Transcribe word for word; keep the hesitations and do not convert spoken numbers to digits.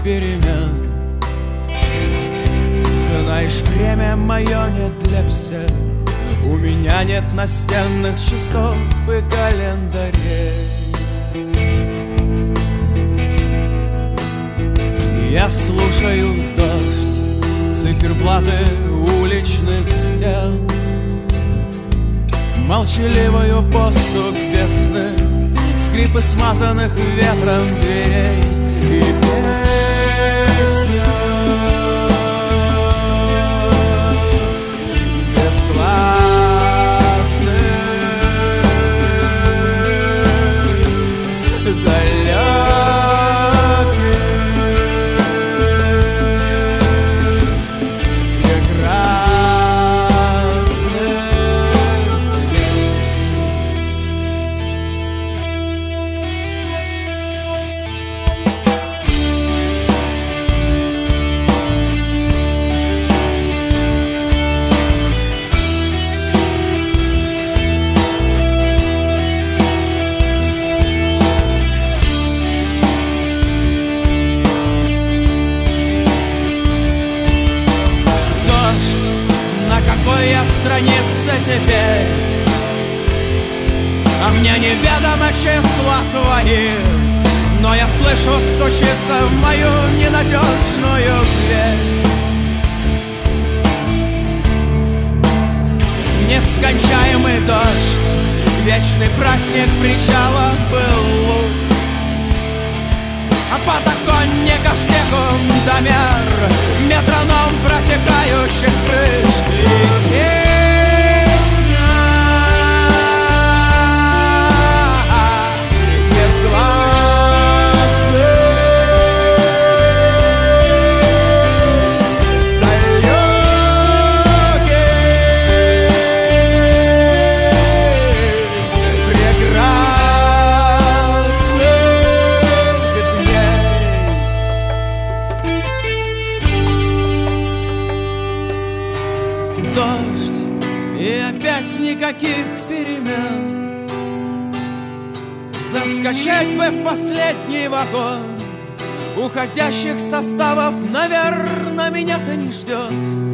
перемен. Знаешь, время мое не для всех, у меня нет настенных часов и календарей. Я слушаю дождь, циферблаты уличных стен, молчаливую поступь весны, скрипы смазанных ветром дверей и песня безгласных далеких прекрасных. Страницы теперь, а мне неведомо числа твои, но я слышу, стучится в мою ненадежную дверь. Нескончаемый дождь, вечный праздник причала был луг, а подоконников секундомер, метроном протекающих крыш и песня безгласных далеких прекрасных дней. Дождь, и опять никаких перемен. Заскочить бы в последний вагон, уходящих составов, наверное, меня-то не ждет.